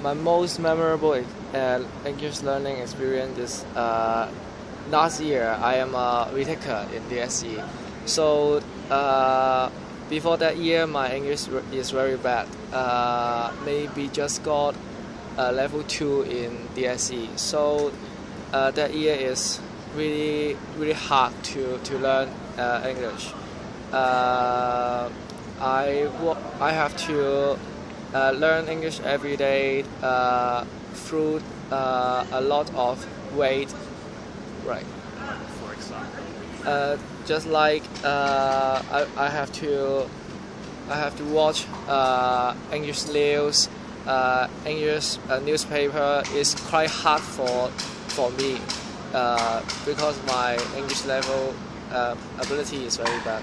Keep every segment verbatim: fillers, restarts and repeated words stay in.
my most memorable uh, English learning experience is uh, last year. I am a retaker in D S E. So uh, before that year, my English is very bad. Uh, maybe just got uh, level two in D S E. So uh, that year is really really hard to to learn uh, English. Uh, I I have to uh, learn English every day uh, through uh, a lot of weight, right? For example, uh, just like uh, I, I have to I have to watch uh, English news, uh, English uh, newspaper is quite hard for for me uh, because my English level uh, ability is very bad.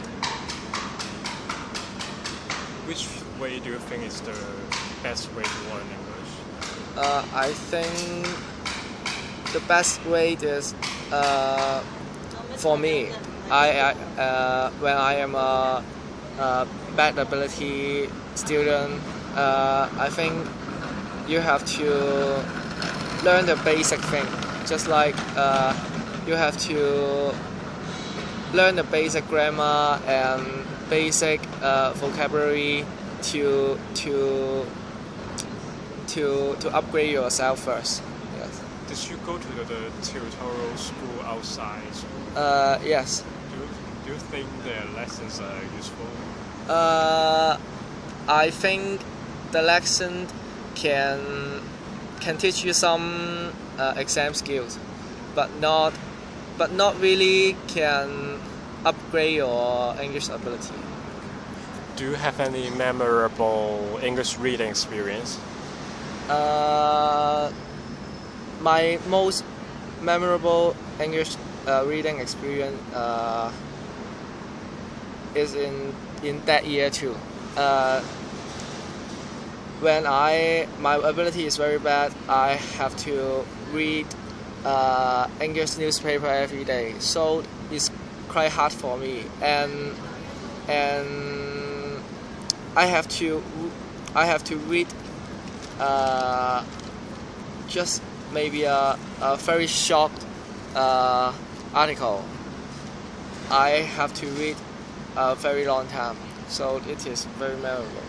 which way do you think is the best way to learn English? Uh, I think the best way is uh, for me. I, I uh, when I am a, a bad ability student, uh, I think you have to learn the basic thing. Just like uh, you have to learn the basic grammar and basic uh, vocabulary to to to to upgrade yourself first. Yes. Did you go to the, the tutorial school outside school? Uh, yes. Do you, do you think the lessons are useful? Uh, I think the lesson can can teach you some uh, exam skills, but not but not really can upgrade your English ability. Do you have any memorable English reading experience? Uh, my most memorable English uh, reading experience uh, is in in that year too. Uh, when I my ability is very bad, I have to read uh, English newspaper every day. So it's quite hard for me, and and I have to I have to read uh, just maybe a, a very short uh, article. I have to read a very long time, so it is very memorable.